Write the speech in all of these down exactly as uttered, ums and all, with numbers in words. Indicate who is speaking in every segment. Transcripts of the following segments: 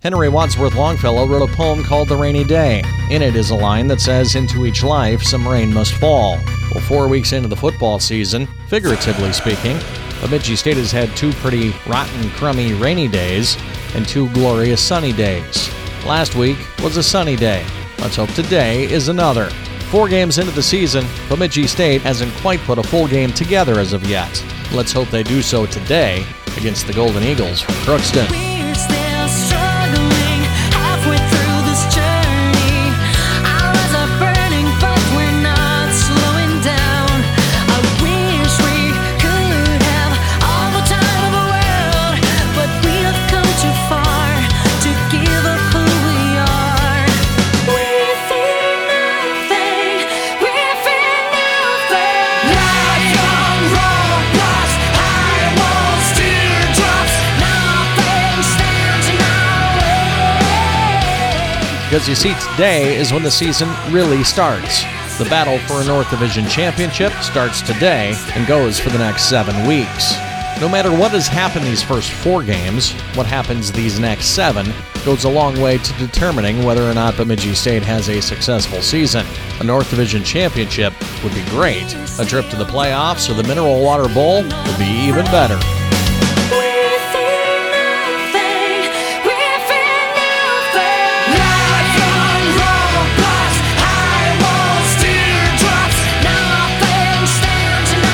Speaker 1: Henry Wadsworth Longfellow wrote a poem called The Rainy Day. In it is a line that says, "Into each life some rain must fall." Well, four weeks into the football season, figuratively speaking, Bemidji State has had two pretty rotten, crummy rainy days and two glorious sunny days. Last week was a sunny day. Let's hope today is another. Four games into the season, Bemidji State hasn't quite put a full game together as of yet. Let's hope they do so today against the Golden Eagles from Crookston.
Speaker 2: We're still struggling halfway through this journey. Our eyes are burning, but we're not slowing down. I wish we could have all the time in the world, but we have come too far to give up who we are. We're feeling nothing. We're feeling nothing. Lifelong roadblocks, high walls, teardrops. Nothing stands in our way.
Speaker 1: Because you see, today is when the season really starts. The battle for a North Division championship starts today and goes for the next seven weeks. No matter what has happened these first four games, what happens these next seven goes a long way to determining whether or not Bemidji State has a successful season. A North Division championship would be great. A trip to the playoffs or the Mineral Water Bowl would be even better.
Speaker 2: We're feeling nothing. We're feeling nothing. Lifelong roadblocks, high walls, teardrops. Nothing stands in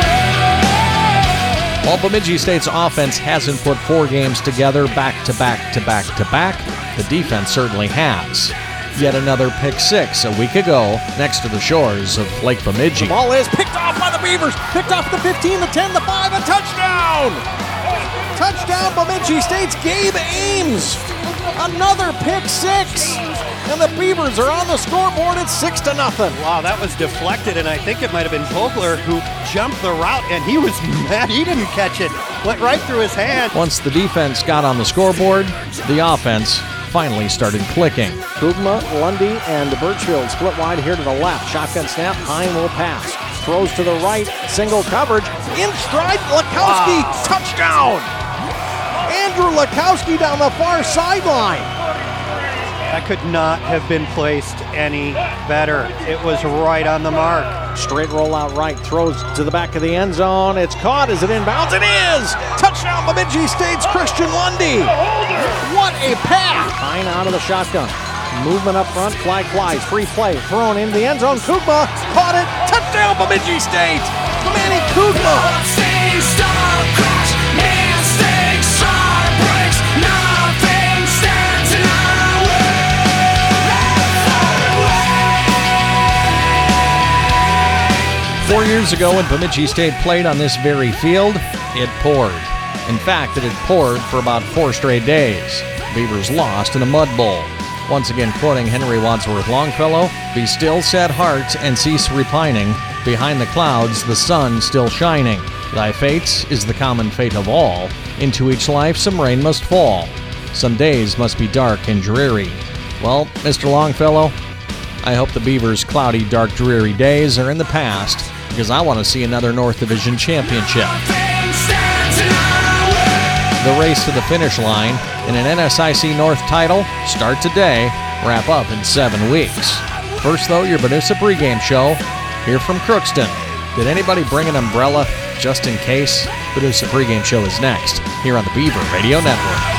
Speaker 2: our way.
Speaker 1: While Bemidji State's offense hasn't put four games together back to back to back to back, the defense certainly has. Yet another pick six a week ago next to the shores of Lake Bemidji.
Speaker 3: The ball is picked off by the Beavers. Picked off the fifteen, the ten, the five, a touchdown! Touchdown, Bemidji State's Gabe Ames. Another pick six. And the Beavers are on the scoreboard at six to nothing.
Speaker 4: Wow, that was deflected, and I think it might have been Vogler who jumped the route, and he was mad he didn't catch it. Went right through his hand.
Speaker 1: Once the defense got on the scoreboard, the offense finally started clicking.
Speaker 3: Kugma, Lundy, and Birchfield split wide here to the left. Shotgun snap, Hine will pass. Throws to the right, single coverage. In stride, Lakowski,
Speaker 4: Wow.
Speaker 3: touchdown! Andrew Lakowski down the far sideline.
Speaker 4: That could not have been placed any better. It was right on the mark.
Speaker 3: Straight roll out right, throws to the back of the end zone. It's caught as it inbounds. It is! Touchdown, Bemidji State's Christian Lundy. What a pass! Hine out of the shotgun. Movement up front, flag flies, free play, thrown into the end zone. Kugma caught it. Touchdown, Bemidji State! Manny Kugma.
Speaker 2: Sing, stop, crash, mistakes, heartbreaks. Nothing stands in our way.
Speaker 1: Four years ago when Bemidji State played on this very field, it poured. In fact, it had poured for about four straight days. Beavers lost in a mud bowl. Once again quoting Henry Wadsworth Longfellow, "Be still, sad heart, and cease repining. Behind the clouds the sun still shining. Thy fate is the common fate of all. Into each life some rain must fall. Some days must be dark and dreary." Well, Mister Longfellow, I hope the Beavers' cloudy, dark, dreary days are in the past, because I want to see another North Division championship.
Speaker 2: Nothing stands in our way.
Speaker 1: The race to the finish line in an N S I C North title start today, wrap up in seven weeks. First, though, your Banusa pregame show here from Crookston. Did anybody bring an umbrella just in case? Banusa pregame show is next here on the Beaver Radio Network.